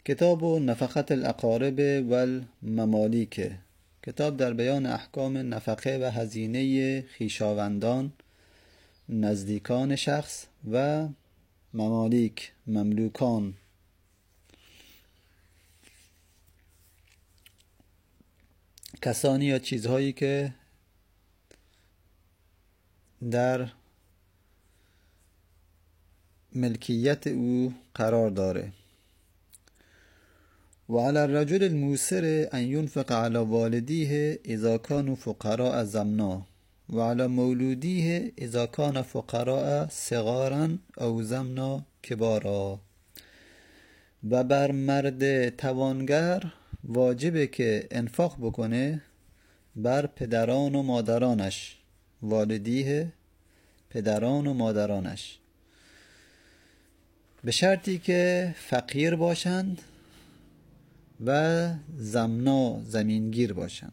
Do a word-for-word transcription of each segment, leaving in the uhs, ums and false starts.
کتاب نفقت الاقارب و الممالیک، کتاب در بیان احکام نفقه و هزینه خویشاوندان، نزدیکان شخص و ممالیک، مملوکان. کسانی یا چیزهایی که در ملکیت او قرار داره. و علی الرجل الموسر ان ينفق على والديه اذا كانوا فقراء زمنا و علی مولودیه اذا كان فقراء صغارا او زمنا کبارا. و بر مرد توانگر واجبه که انفاق بکنه بر پدران و مادرانش، والدیه پدران و مادرانش، به شرطی که فقیر باشند و زمنا زمینگیر باشند.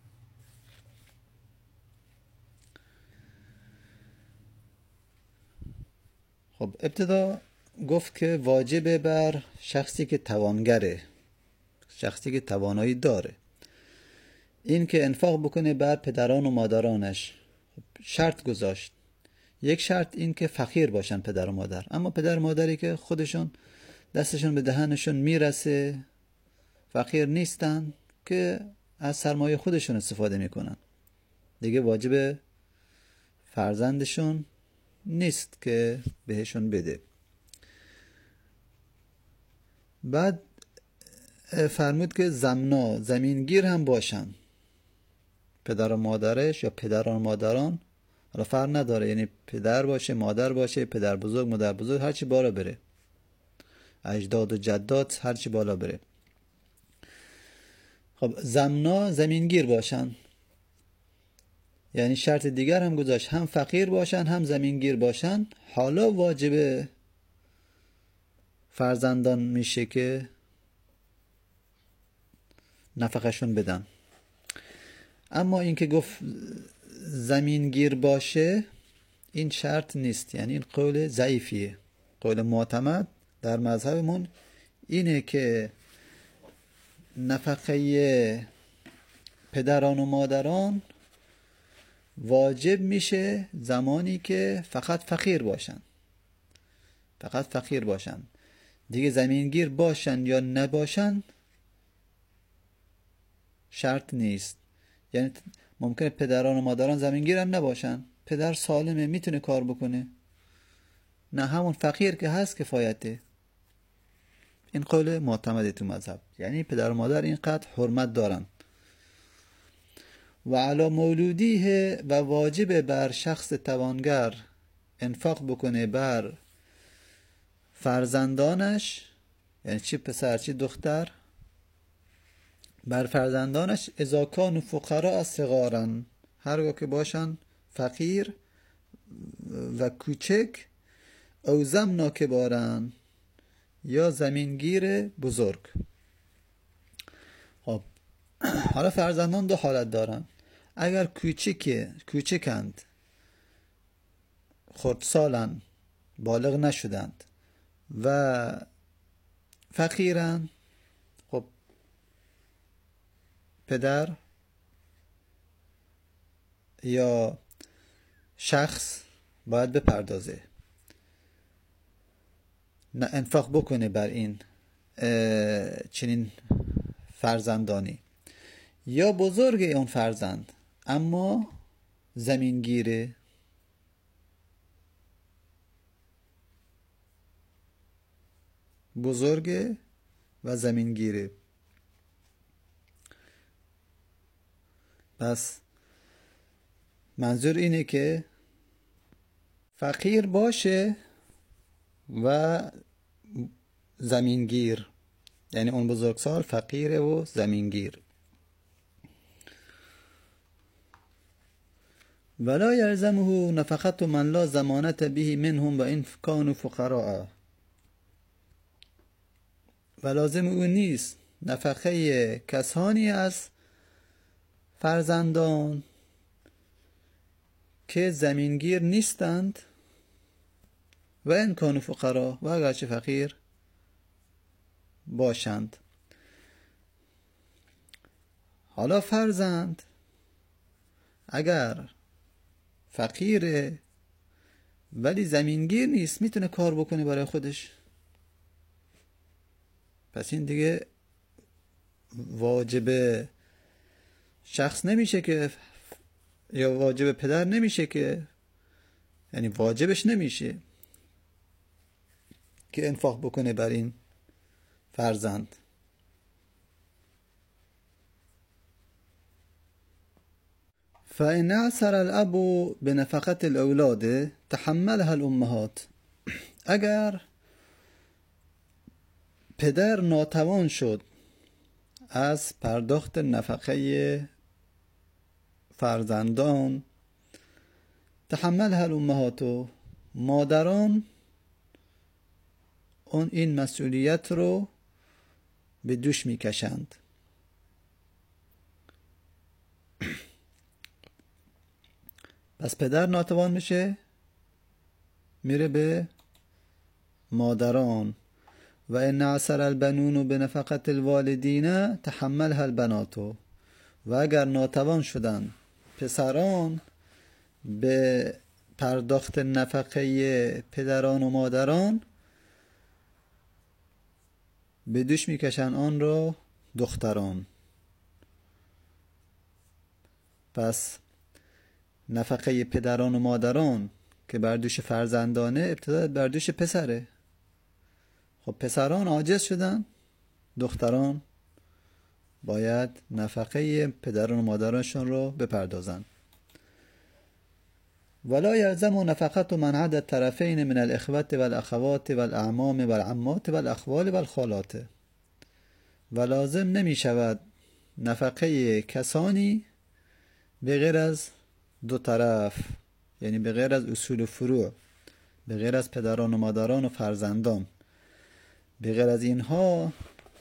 خب ابتدا گفت که واجبه بر شخصی که توانگره، شخصی که توانایی داره، این که انفاق بکنه بر پدران و مادرانش. خب شرط گذاشت. یک شرط این که فقیر باشن پدر و مادر، اما پدر و مادری که خودشون دستشون به دهنشون میرسه، فقیر نیستن، که از سرمایه خودشون استفاده میکنن، دیگه واجب فرزندشون نیست که بهشون بده. بعد فرمود که زمنا زمینگیر هم باشن، پدر و مادرش یا پدران و مادران، حالا فرق نداره، یعنی پدر باشه مادر باشه، پدر بزرگ مادر بزرگ، هرچی بالا بره، اجداد و جدات هرچی بالا بره. خب زمنا زمینگیر باشن، یعنی شرط دیگر هم گذاشت، هم فقیر باشن هم زمینگیر باشن. حالا واجب فرزندان میشه که نفقشون بدن. اما این که گفت زمینگیر باشه این شرط نیست، یعنی این قول ضعیفیه. قول معتمد در مذهبمون اینه که نفقه پدران و مادران واجب میشه زمانی که فقط فقیر باشن، فقط فقیر باشن، دیگه زمینگیر باشن یا نباشن شرط نیست. یعنی ممکنه پدران و مادران زمینگیر هم نباشن، پدر سالمه میتونه کار بکنه، نه همون فقیر که هست کفایته. این قول معتمده تو مذهب، یعنی پدر و مادر اینقدر حرمت دارن. و علی مولودیه و واجب بر شخص توانگر انفاق بکنه بر فرزندانش، یعنی چی پسر چی دختر، بر فرزندانش اذا کانوا فقراء صغارا، هرگاه که باشن فقیر و کوچک، او زمنا کبارن، یا زمینگیر بزرگ. خب حالا فرزندان دو حالت دارن. اگر کوچک کوچکند، خردسالن، بالغ نشدند و فقیرن، خب پدر یا شخص باید بپردازه، نه انفاق بکنه بر این چنین فرزندانی. یا بزرگ اون فرزند اما زمینگیره، بزرگ و زمینگیره. پس منظور اینه که فقیر باشه و زمینگیر، یعنی اون بزرگسال فقیره و زمینگیر. ولا یلزمه نفقت من لا ضمانت به منهم و ان كانوا فقراء، و لازم او نیست نفقه کسانی از فرزندان که زمینگیر نیستند و ان كانوا فقراء، و اگرچه فقیر باشند. حالا فرزند اگر فقیره ولی زمینگیر نیست، میتونه کار بکنه برای خودش، پس این دیگه واجب شخص نمیشه که، یا واجب پدر نمیشه که، یعنی واجبش نمیشه که انفاق بکنه بر این فرزند. فإن عسر الأب بنفقة الأولاد تحملها الأمهات. اگر پدر ناتوان شد از پرداخت نفقه فرزندان، تحملها الأمهات، مادران اون این مسئولیت رو به دوش میکشند. پس پدر ناتوان میشه، میره به مادران. و ان عسر البنون بنفقة الوالدین تحملها البنات. و اگر ناتوان شدن پسران به پرداخت نفقه پدران و مادران، به دوش میکشن آن را دختران. پس نفقه پدران و مادران که بر دوش فرزندانه، ابتدا بر دوش پسره. خب پسران عاجز شدن، دختران باید نفقه پدران و مادرانشون رو بپردازن. ولا يلزم نفقة من عدا الطرفين من الإخوة والأخوات والأعمام والعمات والأخوال والخالات. و لازم نمی شود نفقه کسانی به غیر از دو طرف، یعنی به غیر از اصول و فروع، به غیر از پدران و مادران و فرزندان، به غیر از اینها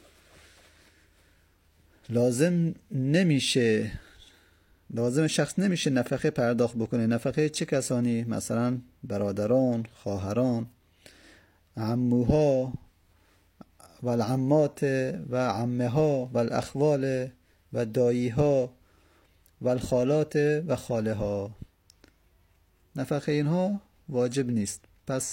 لازم نمیشه، لازم شخص نمیشه نفقه پرداخت بکنه. نفقه چه کسانی؟ مثلا برادران، خواهران، عموها و العمات و عمه ها و الاخوال و دایی ها و الخالات و خاله ها. نفقه اینها واجب نیست. پس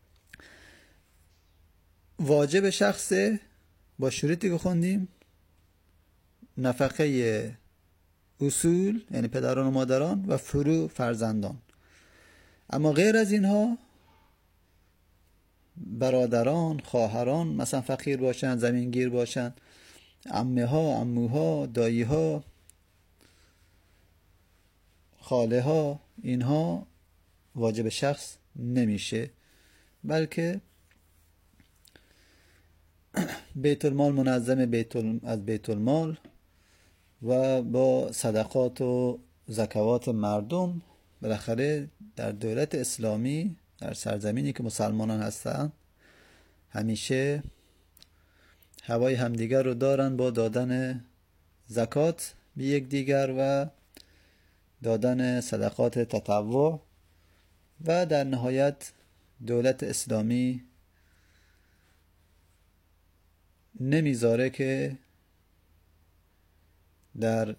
واجب شخصه با شروطی که خوندیم، نفقه اصول یعنی پدران و مادران و فروع فرزندان. اما غیر از اینها برادران، خواهران مثلا فقیر باشن، زمینگیر باشن، عمه ها، عموها، دایی ها، خاله ها، اینها واجب شخص نمیشه، بلکه بیت المال منظم بیت ال... از بیت المال و با صدقات و زکوات مردم. بالاخره در دولت اسلامی، در سرزمینی که مسلمانان هستن، همیشه هوای همدیگر رو دارن با دادن زکات به یک دیگر و دادن صدقات تطوع. و در نهایت دولت اسلامی نمیذاره که در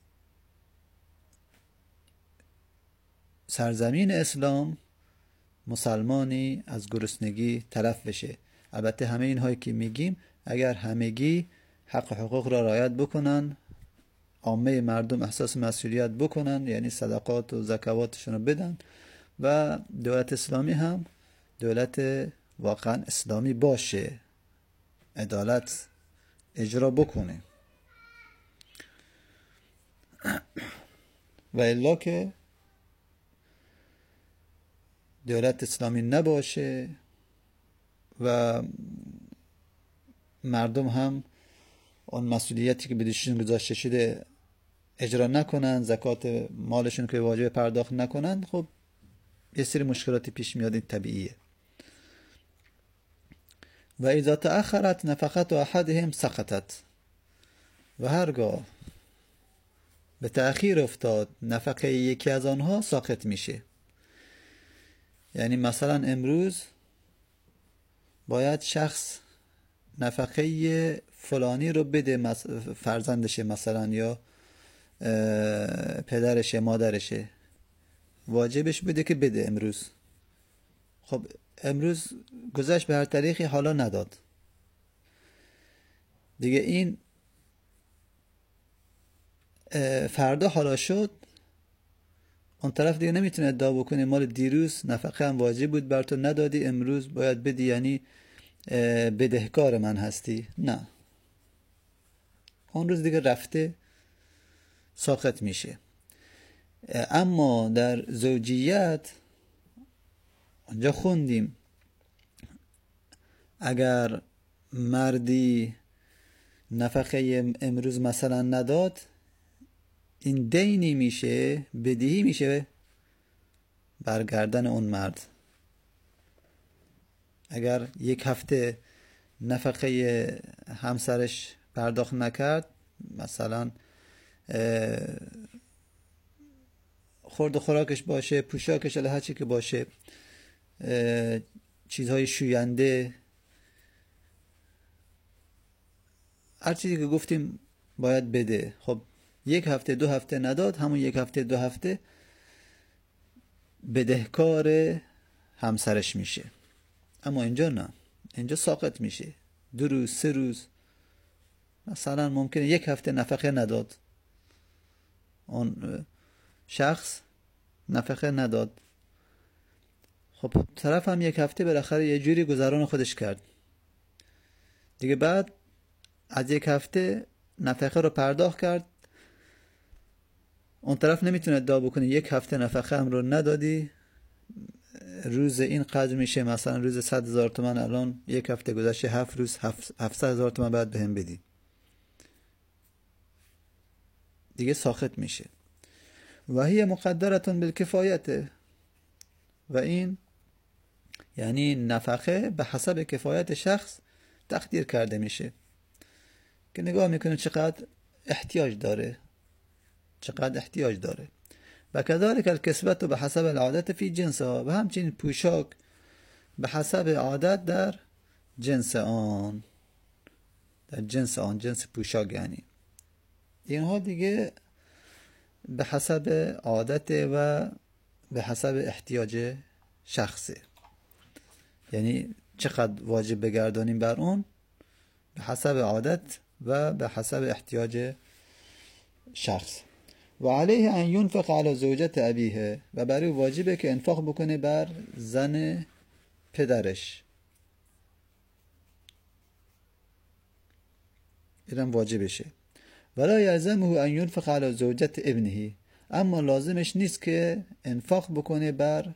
سرزمین اسلام مسلمانی از گرسنگی تلف بشه. البته همه اینهایی که میگیم اگر همگی حق و حقوق را رعایت بکنن، عامه مردم احساس مسئولیت بکنن، یعنی صدقات و زکواتشون رو بدن و دولت اسلامی هم دولت واقعا اسلامی باشه، عدالت اجرا بکنه. و الا که دولت اسلامی نباشه و مردم هم اون مسئولیتی که به دوششون گذاشته شده اجرا نکنن، زکات مالشون که واجب پرداخت نکنن، خب یه سری مشکلاتی پیش میاد، این طبیعیه. و اذا تأخرت نفقت احدهم سقطت. و هرگاه به تأخیر افتاد نفقه یکی از آنها ساقط میشه. یعنی مثلا امروز باید شخص نفقه فلانی رو بده، فرزندشه مثلا یا پدرشه مادرشه، واجبش بده که بده امروز. خب امروز گذشت به هر طریقی حالا نداد دیگه، این فردا حالا شد، اون طرف دیگه نمیتونه ادعا بکنه مال دیروز نفقه هم واجب بود بر تو ندادی امروز باید بدی، یعنی بدهکار من هستی. نه، اون روز دیگه رفته، ساقط میشه. اما در زوجیت اونجا خوندیم اگر مردی نفقه امروز مثلا نداد، این دینی میشه، بدهی میشه برگردن اون مرد. اگر یک هفته نفقه همسرش پرداخت نکرد، مثلا خورد و خوراکش باشه، پوشاکش، هر چی که باشه، چیزهای شوینده، هر چیزی که گفتیم باید بده. خب یک هفته دو هفته نداد، همون یک هفته دو هفته بدهکار همسرش میشه. اما اینجا نه، اینجا ساقط میشه. دو روز سه روز مثلا ممکنه یک هفته نفقه نداد، اون شخص نفقه نداد. خب طرف هم یک هفته بالاخره یه جوری گذران خودش کرد دیگه، بعد از یک هفته نفقه رو پرداخت کرد، اون طرف نمیتونه ادعا بکنه یک هفته نفقه هم رو ندادی، روز این قدر میشه، مثلا روز صد هزار تومن، الان یک هفته گذشته، هفت روز هفتصد هزار تومن باید بهم بدی، دیگه ساخت میشه. و هی مقدرتون بالکفایت، و این یعنی نفقه به حسب کفایت شخص تقدیر کرده میشه که نگاه میکنه چقدر احتیاج داره، چقدر احتیاج داره. و کذالک الکسوت به حسب العادت فی جنسها، و همچنین پوشاک به حسب عادت در جنس آن، در جنس آن، جنس پوشاک، یعنی اینها دیگه به حسب عادت و به حسب احتیاج شخصه. یعنی چقدر واجب بگردانیم بر اون به حسب عادت و به حسب احتیاج شخص. و علیه ان ینفق علی زوجت ابیه، و برای واجبه که انفاق بکنه بر زن پدرش، اینم واجبشه. ولا یلزمه ان ینفق علی زوجت ابنه، اما لازمش نیست که انفاق بکنه بر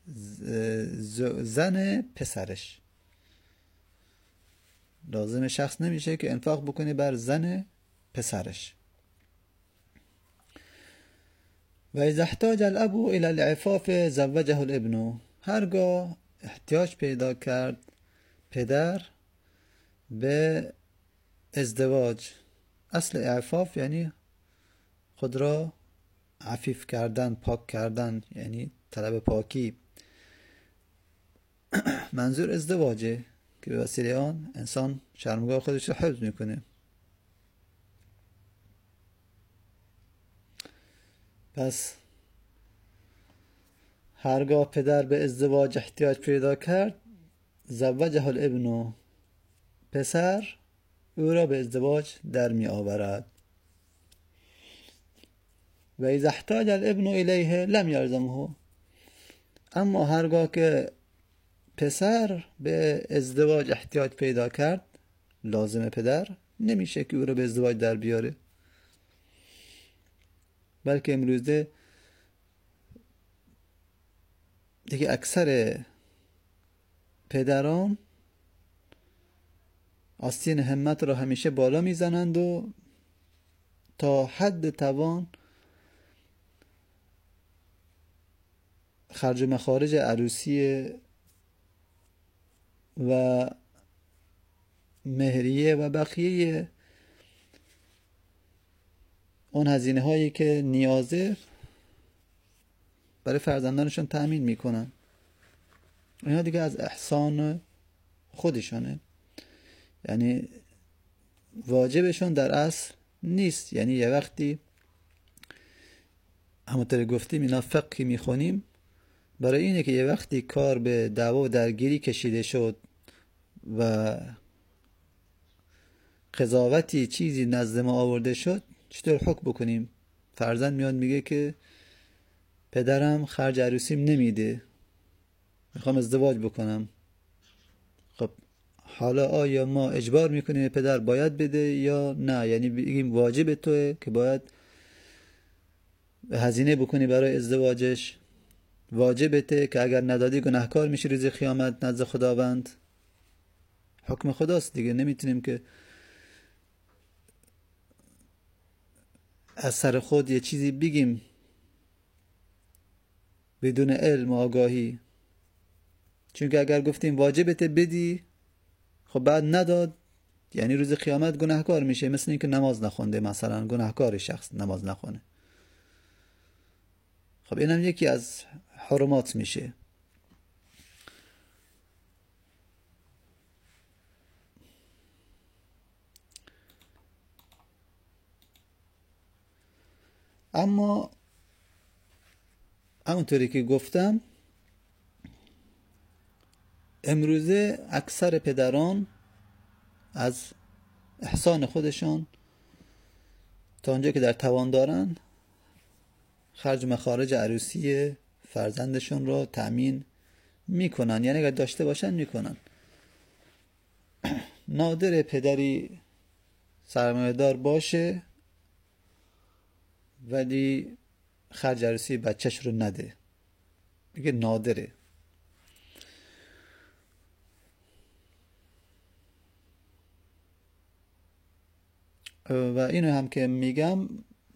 زن پسرش. لازم شخص نمیشه که انفاق بکنه بر زن پسرش. و اذا احتاج الاب الى العفاف زوجه الابن، هرگاه احتیاج پیدا کرد پدر به ازدواج، اصل اعفاف یعنی خود را عفیف کردن، پاک کردن، یعنی طلب پاکی. منظور ازدواجه که به وسیله آن انسان شرمگاه خودش رو حفظ میکنه. پس هرگاه پدر به ازدواج احتیاج پیدا کرد، زوجه الابن، پسر او را به ازدواج در می آورد. و اذا احتاج الابن الیه لم یلزمه، اما هرگاه که پسر به ازدواج احتیاج پیدا کرد، لازم پدر نمیشه که او را به ازدواج در بیاره، بلکه امروزه دیگه اکثر پدران آستین همت را همیشه بالا میزنند و تا حد توان خرج و مخارج عروسی و مهریه و بقیه اون هزینه هایی که نیازه برای فرزندانشون تأمین میکنن. اینا دیگه از احسان خودشانه. یعنی واجبشون در اصل نیست. یعنی یه وقتی همونطور گفتیم اینا فقهی میخونیم برای اینه که یه وقتی کار به دعوا و درگیری کشیده شد و قضاوتی چیزی نزد ما آورده شد چطور حکم بکنیم. فرزند میاد میگه که پدرم خرج عروسیم نمیده، میخوام ازدواج بکنم. خب حالا آیا ما اجبار میکنیم پدر باید بده یا نه؟ یعنی بگیم واجب توه که باید هزینه بکنی برای ازدواجش، واجبته که اگر ندادی گناهکار میشی روز قیامت نزد خداوند. حکم خداست دیگه، نمیتونیم که از سر خود یه چیزی بگیم بدون علم و آگاهی. چون که اگر گفتیم واجبته بدی، خب بعد نداد، یعنی روز قیامت گناهکار میشه. مثل این که نماز نخونده، مثلا گناهکار شخص نماز نخونه. خب اینم یکی از حرمات میشه. اما همونطوری که گفتم امروزه اکثر پدران از احسان خودشان تا اونجا که در توان دارن خرج مخارج عروسی فرزندشون رو تأمین میکنن، یعنی اگر داشته باشن میکنن. نادر پدری سرمایه‌دار باشه ولی خرج عروسی بچهش رو نده، میگه نادره. و اینو هم که میگم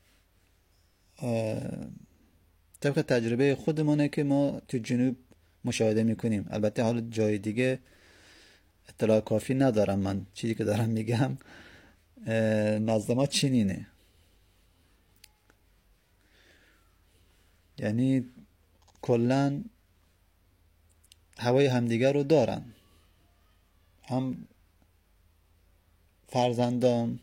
طبق تجربه خودمونه که ما تو جنوب مشاهده میکنیم. البته حالا جای دیگه اطلاع کافی ندارم، من چیزی که دارم میگم نزد ما چنینه. یعنی کلن هوای همدیگر رو دارن، هم فرزندان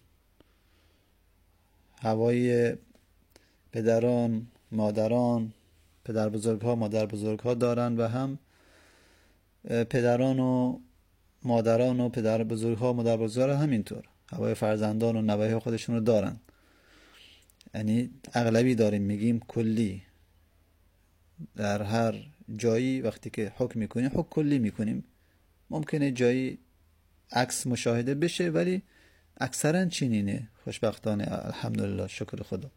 هوای پدران، مادران، پدر بزرگ ها، مادر بزرگ ها دارن و هم پدران و مادران و پدر بزرگ ها، مادر بزرگ ها همینطور هوای فرزندان و نوه خودشون رو دارن. یعنی اغلبی داریم، میگیم کلی. در هر جایی وقتی که حکم میکنیم حکم کلی میکنیم. ممکنه جایی عکس مشاهده بشه ولی اکثرا چنینه، خوشبختانه، الحمدلله، شکر خدا.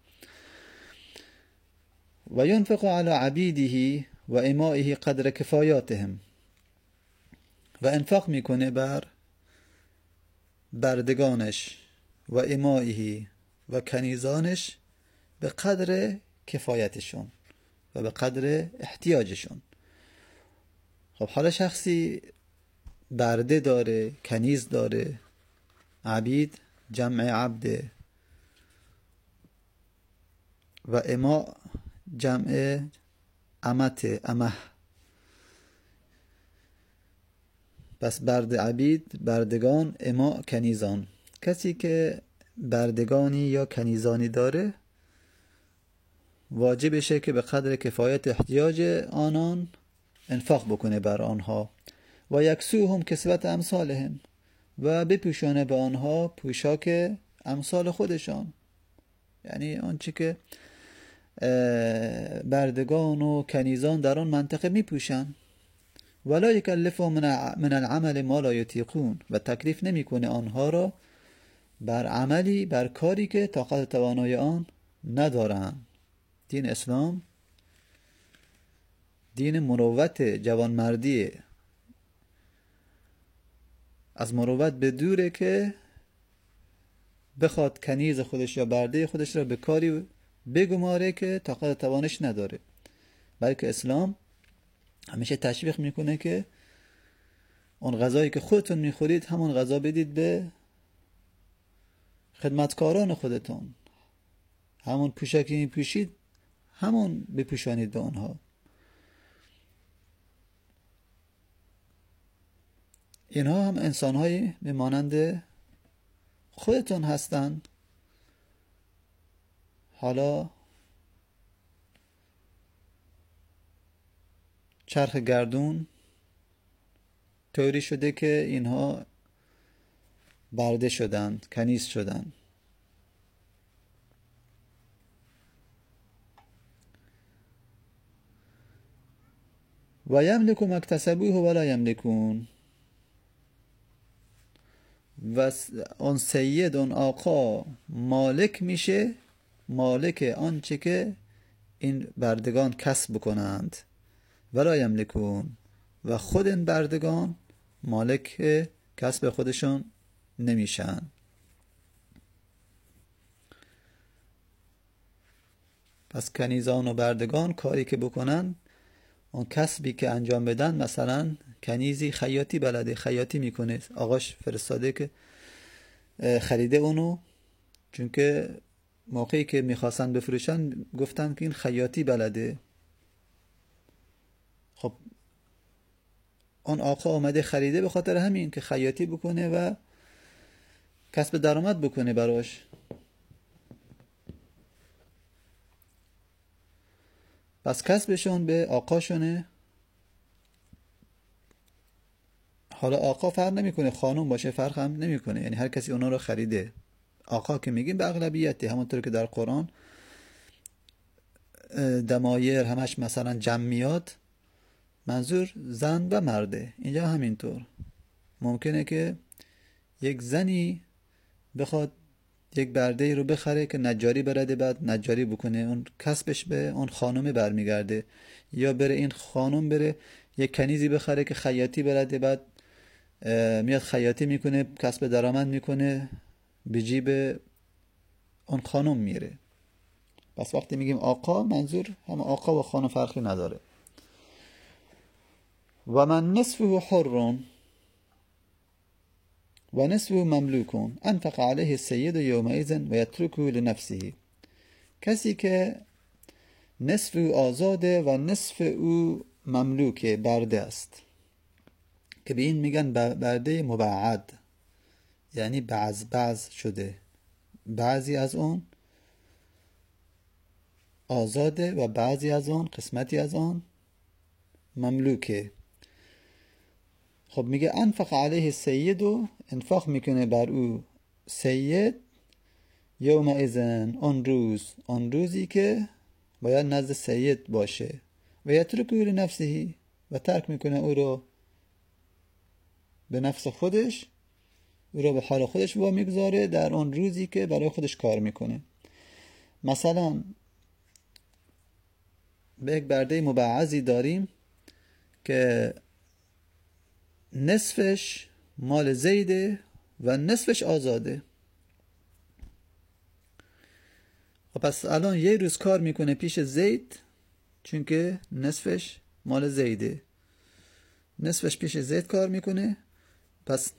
و ينفق على عبیده و امائه قدر کفایاتهم، و انفاق میکنه بر بردگانش و امائه و کنیزانش به قدر کفایتشون و به قدر احتیاجشون. خب حالا شخصی برده داره، کنیز داره، عبید جمع عبده و اما جمع امت، امه. پس برد عبید بردگان، اما کنیزان. کسی که بردگانی یا کنیزانی داره واجبشه که به قدر کفایت احتیاج آنان انفاق بکنه بر آنها. و یکسوهم کسوت امثالهم، و بپوشانه به آنها پوشاک امثال خودشان. یعنی آنچه که بردگان و کنیزان در آن منطقه میپوشن. ولا یکلفهم من العمل ما لا یطیقون، و تکلیف نمیکنه آنها را بر عملی، بر کاری که طاقت توانای آن ندارن. دین اسلام دین مروت، جوانمردیه. از مروت به دوره که بخواد کنیز خودش یا برده خودش را به کاری بگماره که طاقت توانش نداره. بلکه اسلام همیشه تشویق میکنه که اون غذایی که خودتون میخورید همون غذا بدید به خدمتکاران خودتون، همون پوشاکی میپوشید همون بپوشانید به آنها. اینها هم انسان‌هایی میمانند خودتون هستن. حالا چرخ گردون طوری شده که اینها برده شدن، کنیز شدن. و یملک ما اکتسبوه ولا یملکون، و اون سید، اون آقا مالک میشه، مالک آنچه که این بردگان کسب کنند. ولا یملکون، و خود این بردگان مالک کسب خودشون نمیشن. پس کنیزان و بردگان کاری که بکنن، اون کسبی که انجام بدن، مثلا کنیزی خیاطی بلده، خیاطی میکنه، آقاش فرستاده که خریده اونو، چون که موقعی که میخواستن بفروشن گفتن که این خیاطی بلده. خب اون آقا آمده خریده به خاطر همین که خیاطی بکنه و کسب درآمد بکنه براش. پس کسبشون به آقاشونه. حالا آقا فرق نمیکنه، خانم باشه فرق هم نمیکنه، یعنی هر کسی اونا رو خریده. آقا که میگیم به اغلبیته، همونطور که در قرآن دمایر همش مثلا جمع میاد، منظور زن و مرده. اینجا همینطور ممکنه که یک زنی بخواد یک برده رو بخره که نجاری برده، بعد نجاری بکنه، اون کسبش به اون خانم برمیگرده. یا بره این خانم بره یک کنیزی بخره که خیاطی برده، بعد میاد خیاطی میکنه، کسب درآمد میکنه، به جیب اون خانم میره. پس وقتی میگیم آقا، منظور هم آقا و خانم فرقی نداره. و من نصفه حر و نصفه مملوکون انفق علیه السید یومئذ و یترکه لنفسه. کسی که نصف او آزاده و نصف او مملوک برده است، که به این میگن برده مبعد، یعنی بعض بعض شده، بعضی از اون آزاده و بعضی از اون، قسمتی از اون مملوکه. خب میگه انفق علیه السید، و انفاق میکنه بر او سید یوم اذن، اون روز، اون روزی که باید نزد سید باشه. و یترکه لنفسه، و ترک میکنه او رو به نفس خودش، او رو به حال خودش با میگذاره در اون روزی که برای خودش کار میکنه. مثلا به یک برده مبعضی داریم که نصفش مال زیده و نصفش آزاده. و پس الان یه روز کار میکنه پیش زید، چون که نصفش مال زیده، نصفش پیش زید کار میکنه. پس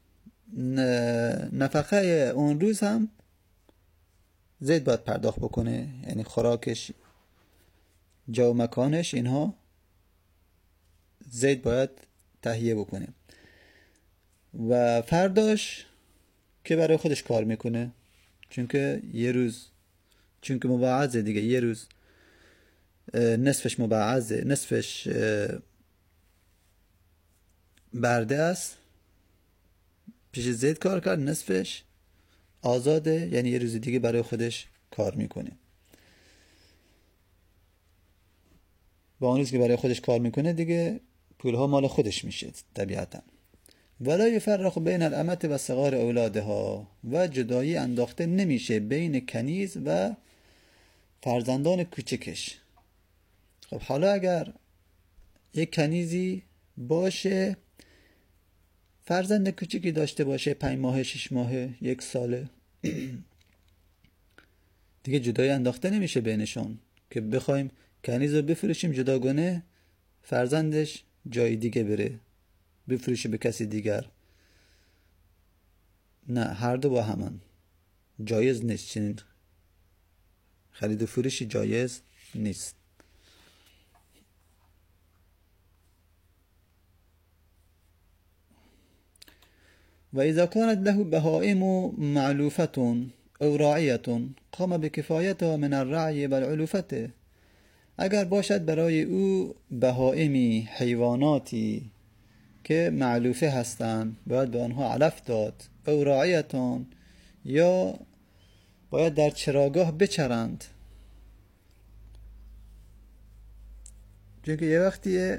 نفقه اون روز هم زید باید پرداخت بکنه، یعنی خوراکش، جا و مکانش، اینها زید باید تهیه بکنه. و فرداش که برای خودش کار میکنه، چون که یه روز، چون که مبعضه دیگه، یه روز نصفش مبعضه، نصفش برده است، پیش زید کار کرد، نصفش آزاده، یعنی یه روز دیگه برای خودش کار میکنه. با اون روز که برای خودش کار میکنه دیگه پولها مال خودش میشه طبیعتا. ولا یفرق بین الامة و صغار اولادها، و جدایی انداخته نمیشه بین کنیز و فرزندان کوچکش. خب حالا اگر یک کنیزی باشه، فرزند کوچکی داشته باشه، پنج ماه، شش ماه، یک ساله، دیگه جدایی انداخته نمیشه بینشون که بخوایم کنیز رو بفروشیم جداگانه، فرزندش جای دیگه بره بفروشه به کسی دیگر. نه، هر دو با همان، جایز نیست، چنین خرید و فروشی جایز نیست. و اذا كانت له بهائم معلوفة او راعیة قام بکفایتها من الرعی و العلوفته. اگر باشد برای او بهائمی، حیواناتی که معلوفه هستند، باید به آنها علف داد، او راعیتان، یا باید در چراگاه بچرند. چون که یه وقتی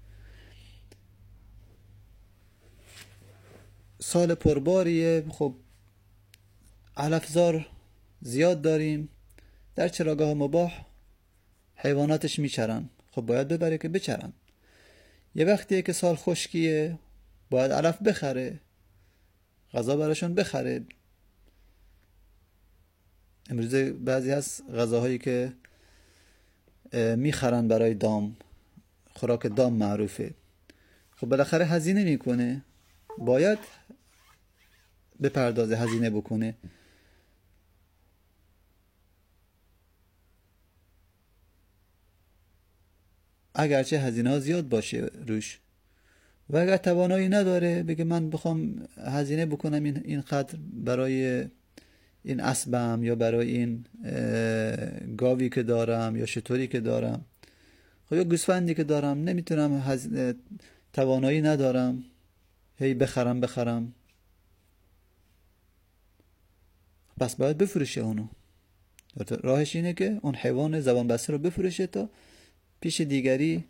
سال پرباریه، خب علفزار زیاد داریم، در چراگاه مباح حیواناتش میچرن، خب باید ببره که بچرن. یه وقتیه که سال خشکیه، باید علف بخره، غذا براشون بخره. امروزه بعضی هست غذاهایی که میخرن برای دام، خوراک دام معروفه، خب بالاخره هزینه میکنه، باید بپردازه، هزینه بکنه. اگرچه هزینه ها زیاد باشه روش، و اگر توانایی نداره بگه من بخوام هزینه بکنم این این قدر برای این اسبم یا برای این گاوی که دارم یا شتری که دارم، خب یا گوسفندی که دارم، نمیتونم هز... توانایی ندارم هی بخرم بخرم پس باید بفروشه اونو. راهش اینه که اون حیوان زبان بسته رو بفروشه تا پیش دیگری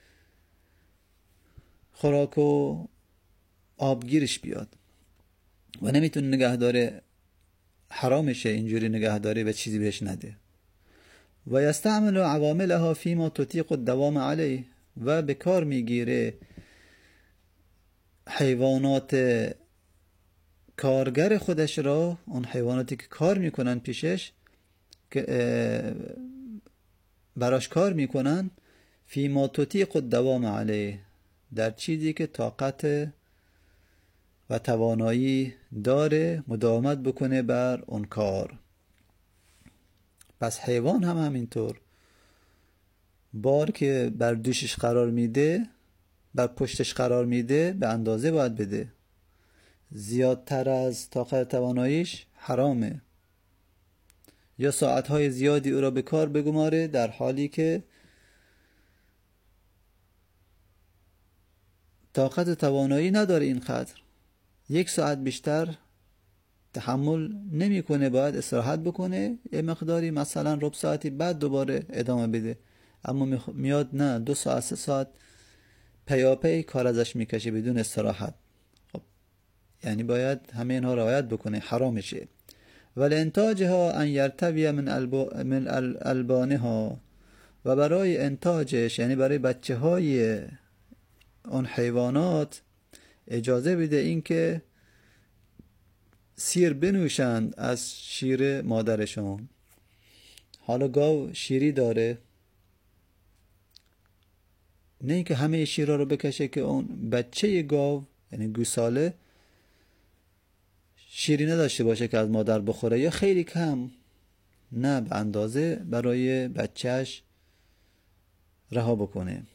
خوراک و آبگیرش بیاد. و نمیتونه نگهداره، حرامشه اینجوری نگهداری و چیزی بهش نده. و یستعمل عواملها فیما تطیق الدوام علیه، و به کار میگیره حیوانات کارگر خودش را، اون حیواناتی که کار میکنن پیشش، که براش کار میکنن، فیما تطیق الدوام علیه، در چیزی که طاقت و توانایی داره مداومت بکنه بر اون کار. پس حیوان هم همینطور، بار که بر دوشش قرار میده، بر پشتش قرار میده، به اندازه باید بده. زیادتر از طاقت تواناییش حرامه، یا ساعتهای زیادی او را به کار بگماره در حالی که طاقت توانایی نداره اینقدر. یک ساعت بیشتر تحمل نمیکنه، باید استراحت بکنه یه مقداری، مثلا ربع ساعتی، بعد دوباره ادامه بده. اما میاد نه، دو ساعت سه ساعت پیاپی کار ازش میکشه بدون استراحت. خب یعنی باید همه اینها رعایت بکنه، حرامشه. ولی انتاجها ان یرتوی من الب... من البانها، و برای انتاجش یعنی برای بچه های اون حیوانات اجازه بده این که سیر بنوشند از شیر مادرشون. حالا گاو شیری داره، نه اینکه همه شیرها رو بکشه که اون بچه گاو یعنی گوساله شیری نداشته باشه که از مادر بخوره، یا خیلی کم، نه، به اندازه برای بچهش رها بکنه.